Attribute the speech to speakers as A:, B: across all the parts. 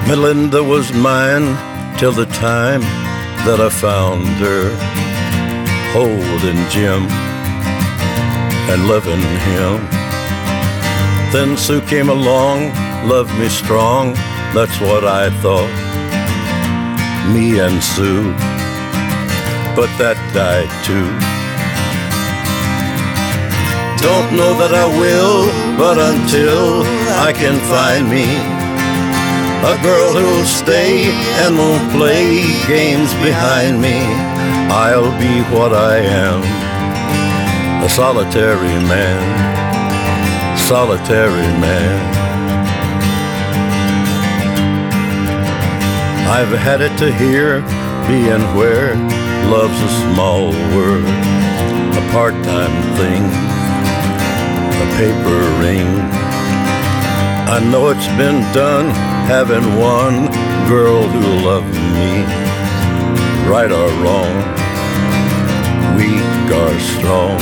A: Melinda was mine till the time that I found her holding Jim and loving him. Then Sue came along, loved me strong, that's what I thought, me and Sue, but that died too. Don't know that I will, but until I can find me a girl who'll stay and won't play games behind me, I'll be what I am, a solitary man, solitary man. I've had it to hear, being where love's a small word, a part-time thing, a paper ring. I know it's been done, having one girl who loved me, right or wrong, weak or strong.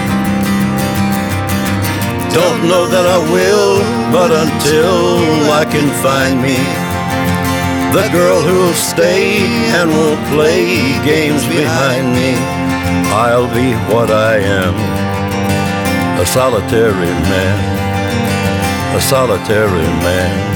A: Don't know that I will, but until I can find me the girl who'll stay and won't play games behind me, I'll be what I am, a solitary man, a solitary man.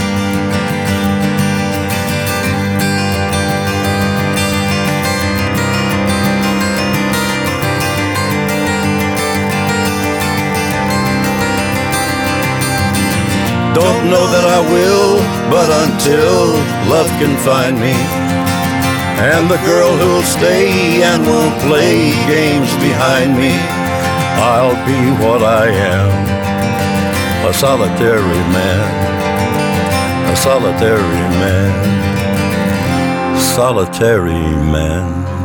A: Don't know that I will, but until love can find me and the girl who'll stay and won't play games behind me, I'll be what I am, a solitary man, a solitary man, solitary man.